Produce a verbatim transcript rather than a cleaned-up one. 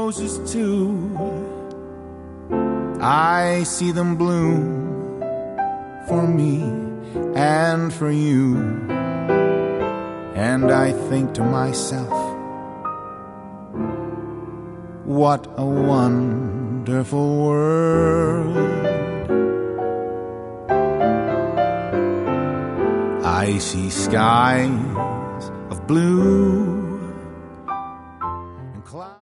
roses too. I see them bloom for me and for you. And I think to myself, what a wonderful world. I see skies of blue